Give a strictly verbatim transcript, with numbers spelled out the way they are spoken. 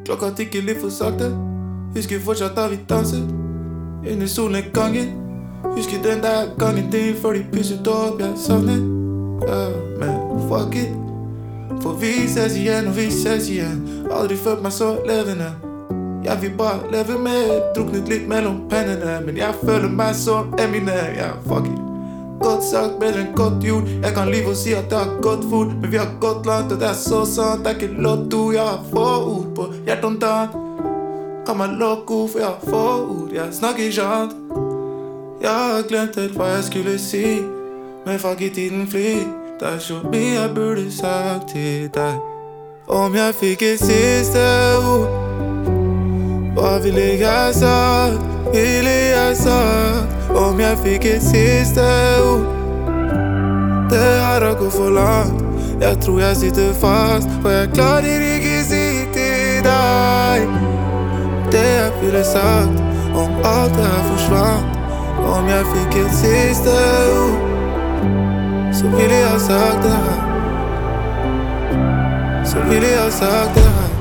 Klokka tikker litt for sakte. Husker fortsatt da vi danset under solnedgangen. Husker den der gangen din før de pusset opp, jeg savnet. Ja, men fuck it. For vi ses igjen og vi ses igjen. Aldri følt meg så levende. Jeg vil bare leve med, druknet litt mellom pennene. Men jeg føler meg som Eminem, ja, fuck it. Godt sagt, bedre enn godt gjort. Jeg kan lyve og si at det har gått fort, men vi har gått langt, og det er så sant. Det er ikke lotto, jeg har få ord på hjertet om dagen. Kan meg loco, for jeg har få ord, jeg snakker ikke annet. Jeg har glemt helt hva jeg skulle si, men fuck i tiden flyr. Det er så mye jeg burde sagt til deg. Om jeg fikk et siste ord, hva ville jeg sagt? Ville jeg sagt? Om jeg fikk et siste ord, det her har gått for langt. Jeg tror jeg sitter fast, for jeg klarer ikke si til deg det jeg ville sagt. Om alt det her forsvant. Om jeg fikk et siste ord, så ville jeg sagt det her. Så ville jeg sagt det her.